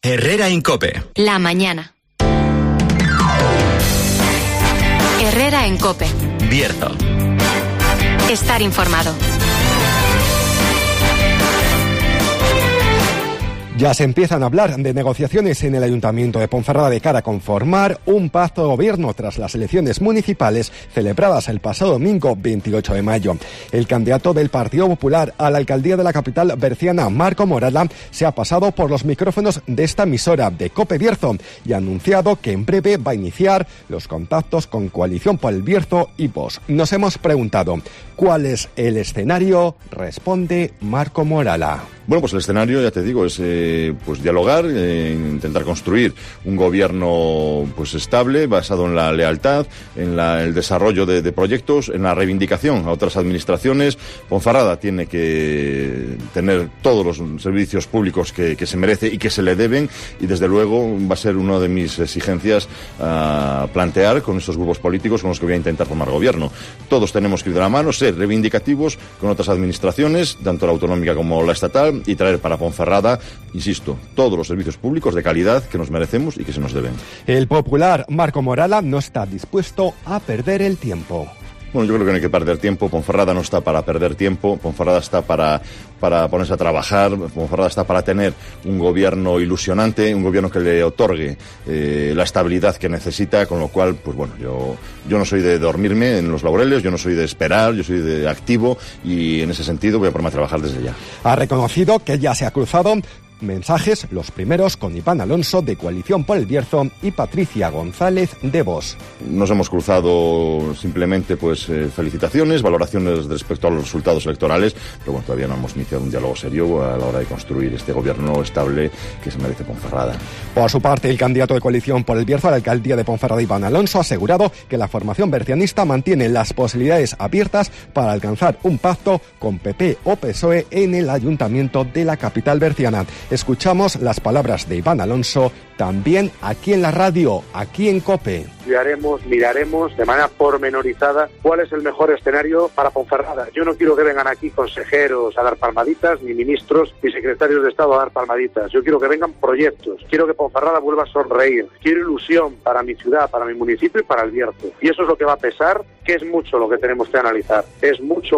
Herrera en COPE. La mañana. Herrera en COPE. Bierzo. Estar informado. Ya se empiezan a hablar de negociaciones en el Ayuntamiento de Ponferrada de cara a conformar un pacto de gobierno tras las elecciones municipales celebradas el pasado domingo 28 de mayo. El candidato del Partido Popular a la alcaldía de la capital berciana, Marco Morala, se ha pasado por los micrófonos de esta emisora de COPE Bierzo y ha anunciado que en breve va a iniciar los contactos con Coalición por el Bierzo y Vox. Nos hemos preguntado, ¿cuál es el escenario? Responde Marco Morala. Bueno, pues el escenario, ya te digo, es pues dialogar, intentar construir un gobierno pues estable, basado en la lealtad, en el desarrollo de proyectos, en la reivindicación a otras administraciones. Ponferrada tiene que tener todos los servicios públicos que se merece y que se le deben, y desde luego va a ser una de mis exigencias a plantear con estos grupos políticos con los que voy a intentar formar gobierno. Todos tenemos que ir de la mano, ser reivindicativos con otras administraciones, tanto la autonómica como la estatal, y traer para Ponferrada, insisto, todos los servicios públicos de calidad que nos merecemos y que se nos deben. El popular Marco Morala no está dispuesto a perder el tiempo. Bueno, yo creo que no hay que perder tiempo. Ponferrada no está para perder tiempo. Ponferrada está para ponerse a trabajar. Ponferrada está para tener un gobierno ilusionante, un gobierno que le otorgue la estabilidad que necesita, con lo cual, pues bueno, yo no soy de dormirme en los laureles, yo no soy de esperar, yo soy de activo, y en ese sentido voy a ponerme a trabajar desde ya. Ha reconocido que ya se ha cruzado mensajes, los primeros con Iván Alonso de Coalición por el Bierzo y Patricia González de Vox. Nos hemos cruzado simplemente pues felicitaciones, valoraciones respecto a los resultados electorales, pero bueno, todavía no hemos iniciado un diálogo serio a la hora de construir este gobierno estable que se merece Ponferrada. Por su parte, el candidato de Coalición por el Bierzo a la alcaldía de Ponferrada, Iván Alonso, ha asegurado que la formación bercianista mantiene las posibilidades abiertas para alcanzar un pacto con PP o PSOE en el ayuntamiento de la capital berciana. Escuchamos las palabras de Iván Alonso también aquí en la radio, aquí en COPE. Miraremos de manera pormenorizada cuál es el mejor escenario para Ponferrada. Yo no quiero que vengan aquí consejeros a dar palmaditas, ni ministros, ni secretarios de Estado a dar palmaditas. Yo quiero que vengan proyectos. Quiero que Ponferrada vuelva a sonreír. Quiero ilusión para mi ciudad, para mi municipio y para el Bierzo. Y eso es lo que va a pesar, que es mucho lo que tenemos que analizar. Es mucho,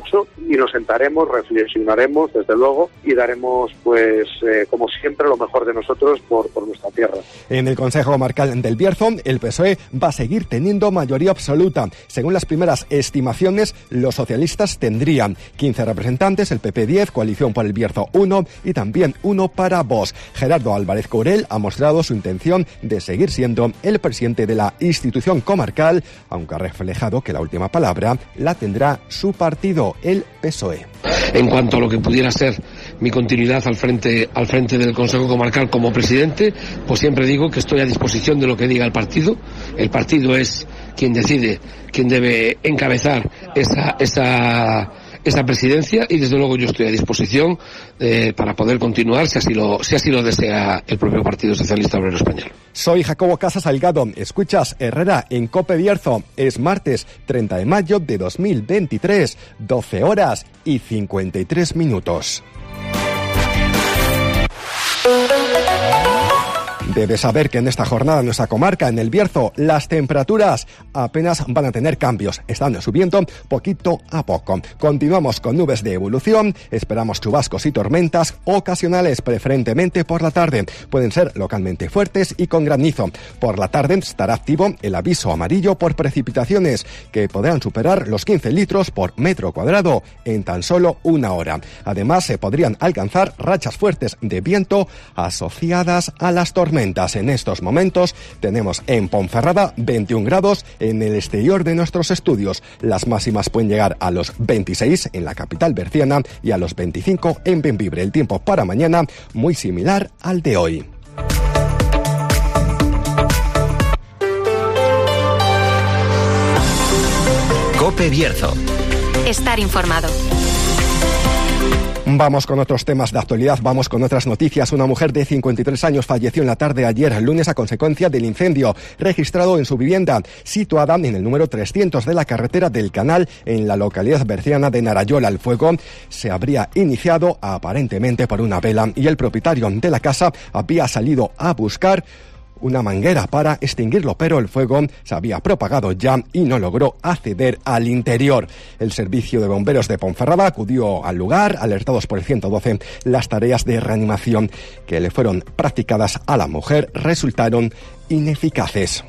y nos sentaremos, reflexionaremos, desde luego, y daremos, pues, como siempre, lo mejor de nosotros por nuestra tierra. En el Consejo Comarcal del Bierzo, el PSOE va a seguir teniendo mayoría absoluta. Según las primeras estimaciones, los socialistas tendrían 15 representantes, el PP 10, Coalición por el Bierzo 1 y también 1 para Vox. Gerardo Álvarez Courel ha mostrado su intención de seguir siendo el presidente de la institución comarcal, aunque ha reflejado que la última palabra la tendrá su partido, el PSOE. En cuanto a lo que pudiera ser mi continuidad al frente del Consejo Comarcal como presidente, pues siempre digo que estoy a disposición de lo que diga el partido. El partido es quien decide quién debe encabezar esa presidencia, y desde luego yo estoy a disposición para poder continuar si así lo desea el propio Partido Socialista Obrero Español. Soy Jacobo Casas Salgado. Escuchas Herrera en COPE Bierzo. Es martes 30 de mayo de 2023, 12 horas y 53 minutos. Debes saber que en esta jornada en nuestra comarca, en el Bierzo, las temperaturas apenas van a tener cambios. Están subiendo poquito a poco. Continuamos con nubes de evolución. Esperamos chubascos y tormentas ocasionales, preferentemente por la tarde. Pueden ser localmente fuertes y con granizo. Por la tarde estará activo el aviso amarillo por precipitaciones, que podrán superar los 15 litros por metro cuadrado en tan solo una hora. Además, se podrían alcanzar rachas fuertes de viento asociadas a las tormentas. En estos momentos tenemos en Ponferrada 21 grados en el exterior de nuestros estudios. Las máximas pueden llegar a los 26 en la capital berciana y a los 25 en Bembibre. El tiempo para mañana muy similar al de hoy. COPE Bierzo. Estar informado. Vamos con otros temas de actualidad, vamos con otras noticias. Una mujer de 53 años falleció en la tarde de ayer, lunes, a consecuencia del incendio registrado en su vivienda, situada en el número 300 de la carretera del Canal, en la localidad berciana de Narayola. El fuego se habría iniciado aparentemente por una vela y el propietario de la casa había salido a buscar una manguera para extinguirlo, pero el fuego se había propagado ya y no logró acceder al interior. El servicio de bomberos de Ponferrada acudió al lugar, alertados por el 112. Las tareas de reanimación que le fueron practicadas a la mujer resultaron ineficaces.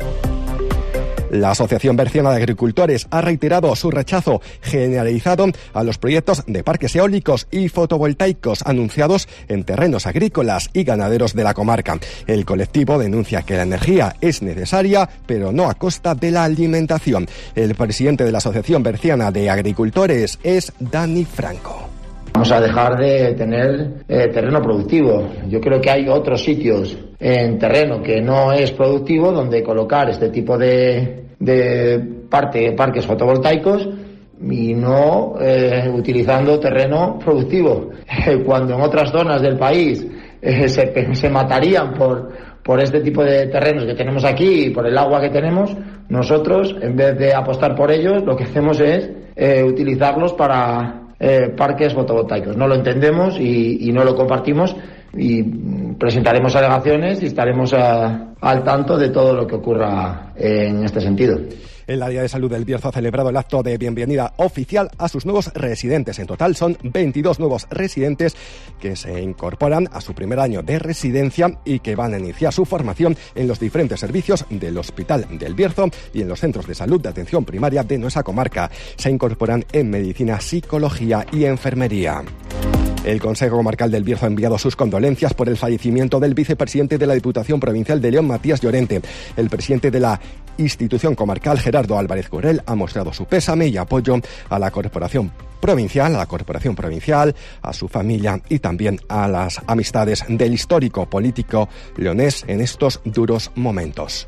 La Asociación Berciana de Agricultores ha reiterado su rechazo generalizado a los proyectos de parques eólicos y fotovoltaicos anunciados en terrenos agrícolas y ganaderos de la comarca. El colectivo denuncia que la energía es necesaria, pero no a costa de la alimentación. El presidente de la Asociación Berciana de Agricultores es Dani Franco. Vamos a dejar de tener terreno productivo. Yo creo que hay otros sitios en terreno que no es productivo donde colocar este tipo de parques fotovoltaicos y no utilizando terreno productivo. Cuando en otras zonas del país se matarían por este tipo de terrenos que tenemos aquí y por el agua que tenemos, nosotros, en vez de apostar por ellos, lo que hacemos es utilizarlos para parques fotovoltaicos. No lo entendemos y no lo compartimos, y presentaremos alegaciones y estaremos al tanto de todo lo que ocurra en este sentido. El área de salud del Bierzo ha celebrado el acto de bienvenida oficial a sus nuevos residentes. En total son 22 nuevos residentes que se incorporan a su primer año de residencia y que van a iniciar su formación en los diferentes servicios del Hospital del Bierzo y en los centros de salud de atención primaria de nuestra comarca. Se incorporan en medicina, psicología y enfermería. El Consejo Comarcal del Bierzo ha enviado sus condolencias por el fallecimiento del vicepresidente de la Diputación Provincial de León, Matías Llorente. El presidente de la institución comarcal, Gerardo Álvarez Currel, ha mostrado su pésame y apoyo a la Corporación Provincial, a su familia y también a las amistades del histórico político leonés en estos duros momentos.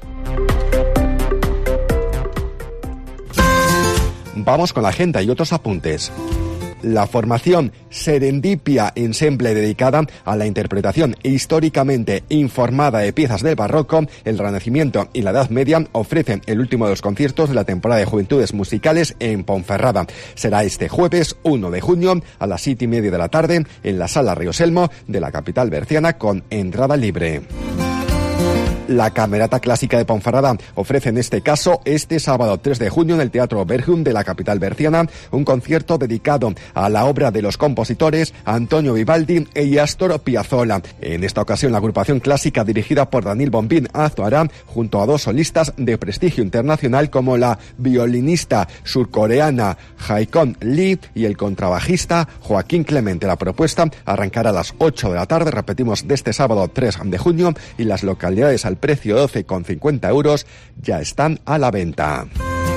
Vamos con la agenda y otros apuntes. La formación Serendipia Ensemble, dedicada a la interpretación históricamente informada de piezas del barroco, el Renacimiento y la Edad Media, ofrecen el último de los conciertos de la temporada de Juventudes Musicales en Ponferrada. Será este jueves 1 de junio a las 7:30 de la tarde en la Sala Rioselmo de la capital berciana, con entrada libre. La Camerata Clásica de Ponferrada ofrece en este caso este sábado 3 de junio en el Teatro Bergum de la capital berciana un concierto dedicado a la obra de los compositores Antonio Vivaldi y Astor Piazzolla. En esta ocasión la agrupación clásica dirigida por Daniel Bombín actuará junto a dos solistas de prestigio internacional como la violinista surcoreana Haekon Lee y el contrabajista Joaquín Clemente. La propuesta arrancará a las 8 de la tarde, repetimos, de este sábado 3 de junio, y las localidades al precio de 12,50 € ya están a la venta.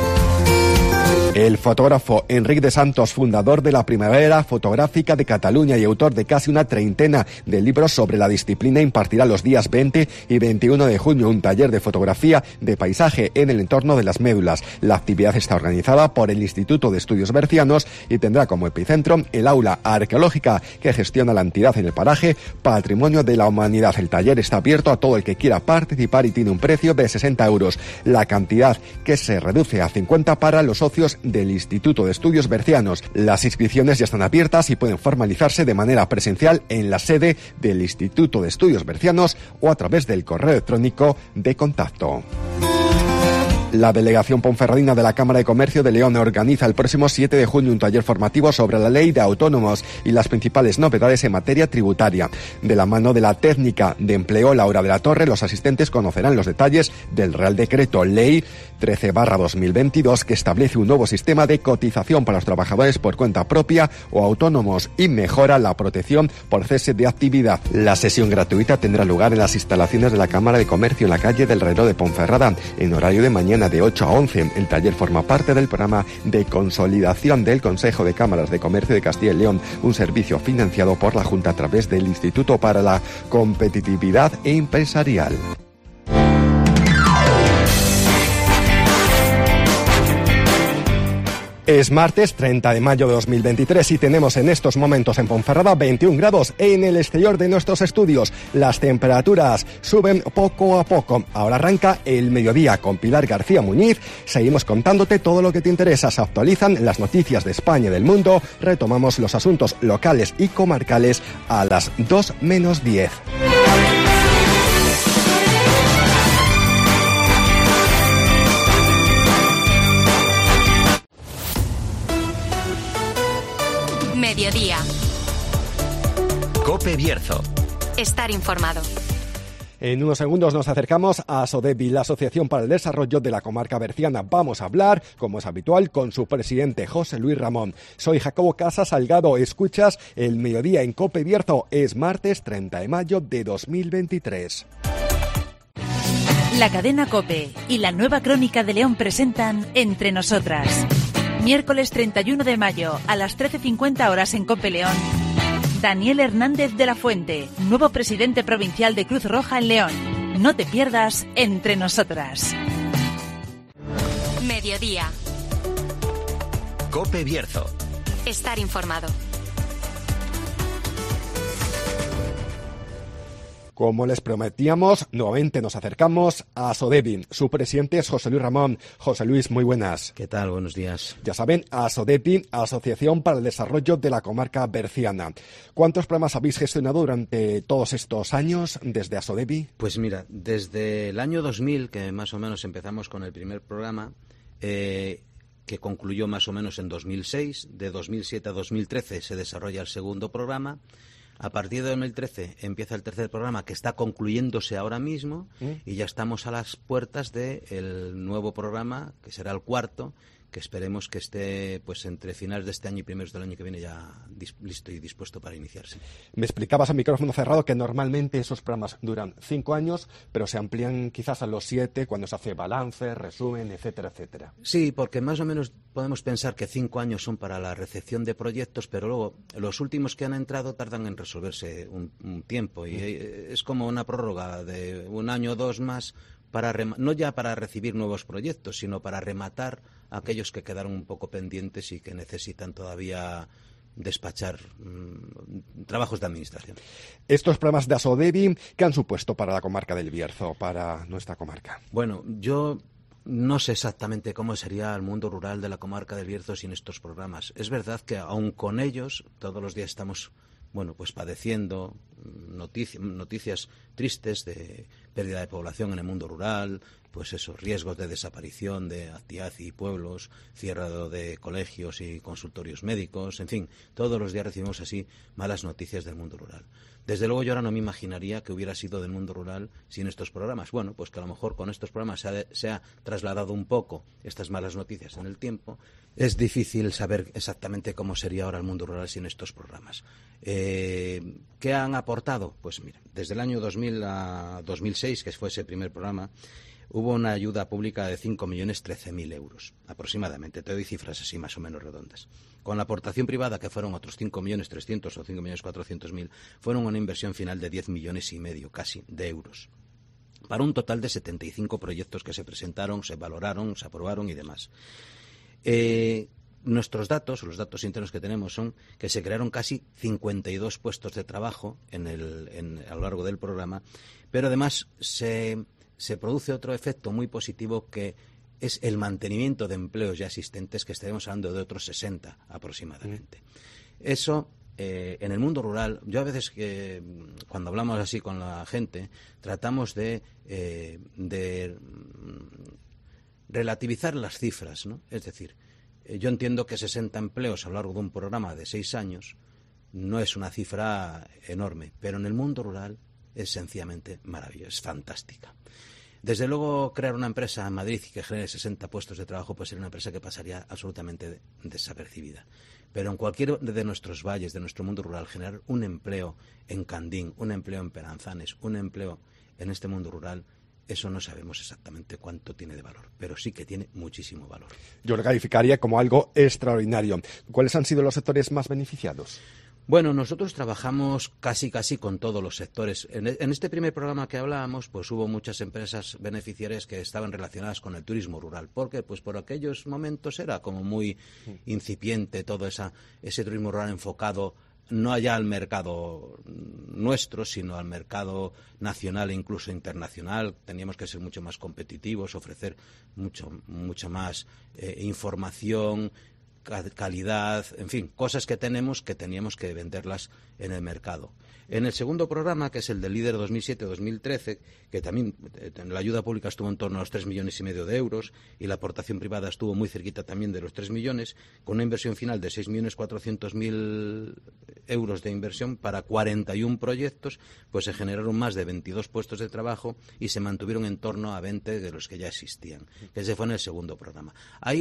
El fotógrafo Enric de Santos, fundador de la Primavera Fotográfica de Cataluña y autor de casi una treintena de libros sobre la disciplina, impartirá los días 20 y 21 de junio un taller de fotografía de paisaje en el entorno de las médulas. La actividad está organizada por el Instituto de Estudios Bercianos y tendrá como epicentro el aula arqueológica que gestiona la entidad en el paraje Patrimonio de la Humanidad. El taller está abierto a todo el que quiera participar y tiene un precio de 60 €. La cantidad, que se reduce a 50 para los socios del Instituto de Estudios Bercianos. Las inscripciones ya están abiertas y pueden formalizarse de manera presencial en la sede del Instituto de Estudios Bercianos o a través del correo electrónico de contacto. La delegación ponferradina de la Cámara de Comercio de León organiza el próximo 7 de junio un taller formativo sobre la ley de autónomos y las principales novedades en materia tributaria. De la mano de la técnica de empleo Laura de la Torre, los asistentes conocerán los detalles del Real Decreto Ley 13/2022, que establece un nuevo sistema de cotización para los trabajadores por cuenta propia o autónomos y mejora la protección por cese de actividad. La sesión gratuita tendrá lugar en las instalaciones de la Cámara de Comercio en la calle del Reloj de Ponferrada en horario de mañana de 8 a 11. El taller forma parte del programa de consolidación del Consejo de Cámaras de Comercio de Castilla y León, un servicio financiado por la Junta a través del Instituto para la Competitividad Empresarial. Es martes 30 de mayo de 2023 y tenemos en estos momentos en Ponferrada 21 grados en el exterior de nuestros estudios. Las temperaturas suben poco a poco. Ahora arranca el mediodía con Pilar García Muñiz. Seguimos contándote todo lo que te interesa. Se actualizan las noticias de España y del mundo. Retomamos los asuntos locales y comarcales a las 2 menos 10. Mediodía. COPE Bierzo. Estar informado. En unos segundos nos acercamos a ASODEBI, la Asociación para el Desarrollo de la Comarca Berciana. Vamos a hablar, como es habitual, con su presidente, José Luis Ramón. Soy Jacobo Casas Salgado. Escuchas el mediodía en COPE Bierzo. Es martes 30 de mayo de 2023. La cadena COPE y la Nueva Crónica de León presentan Entre Nosotras. Miércoles 31 de mayo a las 13:50 horas en COPE León. Daniel Hernández de la Fuente, nuevo presidente provincial de Cruz Roja en León. No te pierdas Entre Nosotras. Mediodía. COPE Bierzo. Estar informado. Como les prometíamos, nuevamente nos acercamos a ASODEBI. Su presidente es José Luis Ramón. José Luis, muy buenas. ¿Qué tal? Buenos días. Ya saben, ASODEBI, Asociación para el Desarrollo de la Comarca Berciana. ¿Cuántos programas habéis gestionado durante todos estos años desde ASODEBI? Pues mira, desde el año 2000, que más o menos empezamos con el primer programa, que concluyó más o menos en 2006, de 2007 a 2013 se desarrolla el segundo programa. A partir de 2013 empieza el tercer programa, que está concluyéndose ahora mismo, y ya estamos a las puertas del nuevo programa, que será el cuarto, que esperemos que esté pues entre finales de este año y primeros del año que viene ya listo y dispuesto para iniciarse. Me explicabas a micrófono cerrado que normalmente esos programas duran 5 años, pero se amplían quizás a los 7 cuando se hace balance, resumen, etcétera, etcétera. Sí, porque más o menos podemos pensar que 5 años son para la recepción de proyectos, pero luego los últimos que han entrado tardan en resolverse un tiempo, y es como una prórroga de 1 año o 2 más, no ya para recibir nuevos proyectos, sino para rematar aquellos que quedaron un poco pendientes y que necesitan todavía despachar trabajos de administración. Estos programas de ASODEBI, ¿qué han supuesto para la comarca del Bierzo, para nuestra comarca? Bueno, yo no sé exactamente cómo sería el mundo rural de la comarca del Bierzo sin estos programas. Es verdad que aun con ellos todos los días estamos pues padeciendo noticias tristes de pérdida de población en el mundo rural, pues esos riesgos de desaparición de actividad y pueblos, cierre de colegios y consultorios médicos, en fin, todos los días recibimos así malas noticias del mundo rural. Desde luego yo ahora no me imaginaría que hubiera sido del mundo rural sin estos programas. Bueno, pues que a lo mejor con estos programas se ha trasladado un poco estas malas noticias en el tiempo. Es difícil saber exactamente cómo sería ahora el mundo rural sin estos programas. ¿Qué han aportado? Pues mira, desde el año 2000 a 2006, que fue ese primer programa, hubo una ayuda pública de 5.013.000 euros, aproximadamente. Te doy cifras así más o menos redondas. Con la aportación privada, que fueron otros 5.300.000 o 5.400.000, fueron una inversión final de 10,5 millones casi de euros, para un total de 75 proyectos que se presentaron, se valoraron, se aprobaron y demás. Nuestros datos, los datos internos que tenemos, son que se crearon casi 52 puestos de trabajo a lo largo del programa, pero además se produce otro efecto muy positivo, que es el mantenimiento de empleos ya existentes, que estaremos hablando de otros 60 aproximadamente. Eso, en el mundo rural, yo a veces cuando hablamos así con la gente, tratamos de relativizar las cifras, ¿no? Es decir, yo entiendo que 60 empleos a lo largo de un programa de 6 años no es una cifra enorme, pero en el mundo rural es sencillamente maravillosa, es fantástica. Desde luego, crear una empresa en Madrid y que genere 60 puestos de trabajo puede ser una empresa que pasaría absolutamente desapercibida. Pero en cualquier de nuestros valles, de nuestro mundo rural, generar un empleo en Candín, un empleo en Peranzanes, un empleo en este mundo rural, eso no sabemos exactamente cuánto tiene de valor, pero sí que tiene muchísimo valor. Yo lo calificaría como algo extraordinario. ¿Cuáles han sido los sectores más beneficiados? Bueno, nosotros trabajamos casi con todos los sectores. En este primer programa que hablábamos, pues hubo muchas empresas beneficiarias que estaban relacionadas con el turismo rural. ¿Por qué? Pues por aquellos momentos era como muy incipiente todo ese turismo rural enfocado no allá al mercado nuestro, sino al mercado nacional e incluso internacional. Teníamos que ser mucho más competitivos, ofrecer mucha más información, calidad, en fin, cosas que teníamos que venderlas en el mercado. En el segundo programa, que es el del Líder 2007-2013, que también la ayuda pública estuvo en torno a los 3,5 millones de euros y la aportación privada estuvo muy cerquita también de los 3 millones, con una inversión final de 6.400.000 euros de inversión para 41 proyectos, pues se generaron más de 22 puestos de trabajo y se mantuvieron en torno a 20 de los que ya existían, que ese fue en el segundo programa. Ahí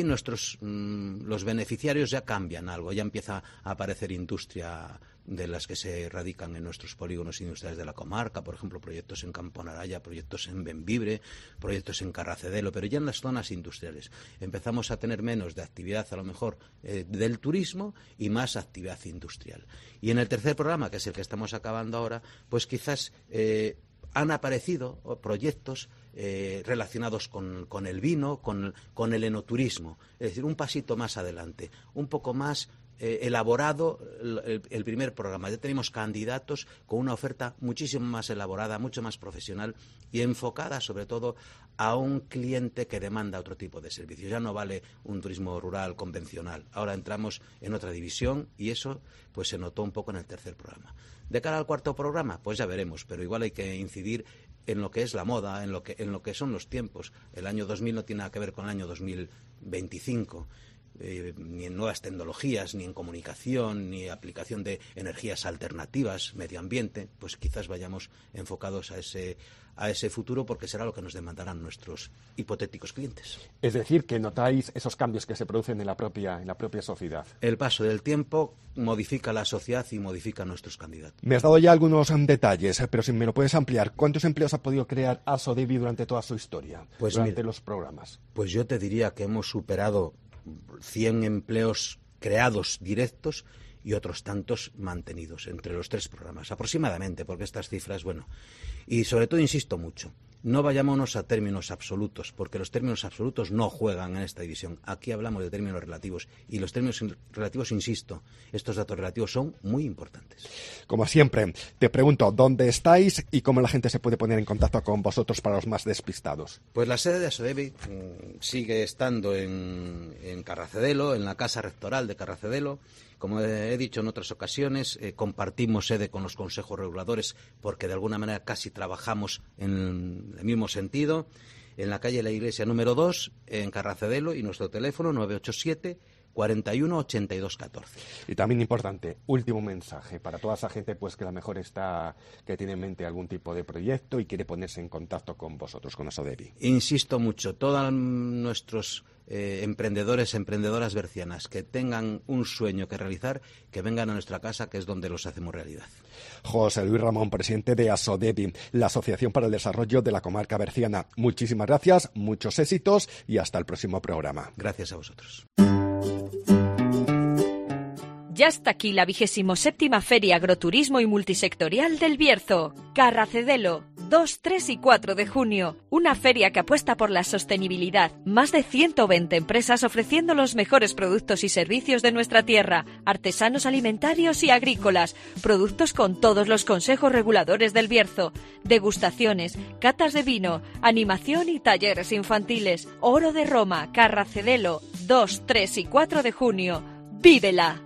los beneficiarios ya cambian algo, ya empieza a aparecer industria de las que se radican en nuestros polígonos industriales de la comarca, por ejemplo, proyectos en Campo Naraya, proyectos en Bembibre, proyectos en Carracedelo, pero ya en las zonas industriales. Empezamos a tener menos de actividad, a lo mejor, del turismo y más actividad industrial. Y en el tercer programa, que es el que estamos acabando ahora, pues quizás han aparecido proyectos relacionados con el vino, con el enoturismo, es decir, un pasito más adelante, un poco más elaborado el primer programa. Ya tenemos candidatos con una oferta muchísimo más elaborada, mucho más profesional y enfocada sobre todo a un cliente que demanda otro tipo de servicios. Ya no vale un turismo rural convencional. Ahora entramos en otra división y eso pues se notó un poco en el tercer programa. De cara al cuarto programa, pues ya veremos, pero igual hay que incidir en lo que es la moda, en lo que son los tiempos. El año 2000 no tiene nada que ver con el año 2025. Ni en nuevas tecnologías, ni en comunicación, ni aplicación de energías alternativas, medio ambiente, pues quizás vayamos enfocados a ese futuro porque será lo que nos demandarán nuestros hipotéticos clientes. Es decir, que notáis esos cambios que se producen en la propia sociedad. El paso del tiempo modifica la sociedad y modifica nuestros candidatos. Me has dado ya algunos detalles, pero si me lo puedes ampliar, ¿cuántos empleos ha podido crear Asodebi durante toda su historia, durante los programas? Pues yo te diría que hemos superado 100 empleos creados directos y otros tantos mantenidos entre los tres programas, aproximadamente, porque estas cifras, bueno, y sobre todo insisto mucho, no vayámonos a términos absolutos, porque los términos absolutos no juegan en esta división. Aquí hablamos de términos relativos y los términos relativos, insisto, estos datos relativos son muy importantes. Como siempre, te pregunto, ¿dónde estáis y cómo la gente se puede poner en contacto con vosotros para los más despistados? Pues la sede de Asodebi sigue estando en Carracedelo, en la Casa Rectoral de Carracedelo. Como he dicho en otras ocasiones, compartimos sede con los consejos reguladores porque de alguna manera casi trabajamos en el mismo sentido. En la calle La Iglesia número 2, en Carracedelo, y nuestro teléfono 987 41 82 14. Y también importante, último mensaje para toda esa gente pues que a lo mejor que tiene en mente algún tipo de proyecto y quiere ponerse en contacto con vosotros, con Asodebi. Insisto mucho, todos nuestros emprendedoras bercianas que tengan un sueño que realizar, que vengan a nuestra casa, que es donde los hacemos realidad. José Luis Ramón, presidente de Asodebi, la Asociación para el Desarrollo de la Comarca Berciana. Muchísimas gracias, muchos éxitos y hasta el próximo programa. Gracias a vosotros. Ya está aquí la 27ª Feria Agroturismo y Multisectorial del Bierzo. Carracedelo, 2, 3 y 4 de junio. Una feria que apuesta por la sostenibilidad. Más de 120 empresas ofreciendo los mejores productos y servicios de nuestra tierra. Artesanos alimentarios y agrícolas. Productos con todos los consejos reguladores del Bierzo. Degustaciones, catas de vino, animación y talleres infantiles. Oro de Roma, Carracedelo, 2, 3 y 4 de junio. ¡Vívela!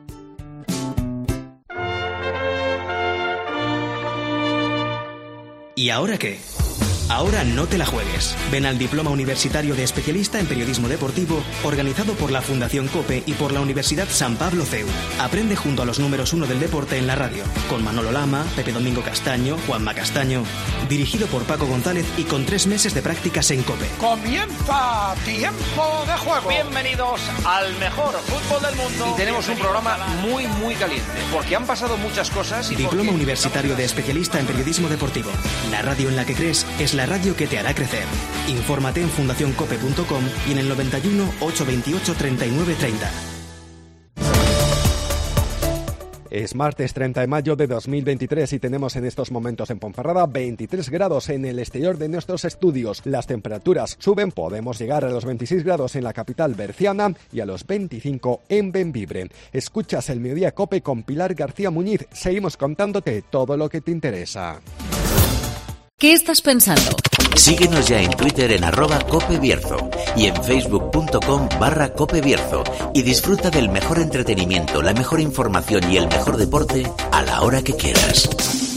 ¿Y ahora qué? Ahora no te la juegues. Ven al Diploma Universitario de Especialista en Periodismo Deportivo, organizado por la Fundación COPE y por la Universidad San Pablo CEU. Aprende junto a los números 1 del deporte en la radio, con Manolo Lama, Pepe Domingo Castaño, Juanma Castaño. Dirigido por Paco González y con 3 meses de prácticas en COPE. ¡Comienza Tiempo de Juego! Bienvenidos al mejor fútbol del mundo. Y tenemos un programa muy, muy caliente, porque han pasado muchas cosas. Diploma Universitario de Especialista en Periodismo Deportivo. La radio en la que crees es la radio que te hará crecer. Infórmate en fundacioncope.com y en el 91 828 39 30. Es martes 30 de mayo de 2023 y tenemos en estos momentos en Ponferrada 23 grados en el exterior de nuestros estudios. Las temperaturas suben, podemos llegar a los 26 grados en la capital berciana y a los 25 en Bembibre. Escuchas el Mediodía Cope con Pilar García Muñiz. Seguimos contándote todo lo que te interesa. ¿Qué estás pensando? Síguenos ya en Twitter en @CopeBierzo y en facebook.com/CopeBierzo y disfruta del mejor entretenimiento, la mejor información y el mejor deporte a la hora que quieras.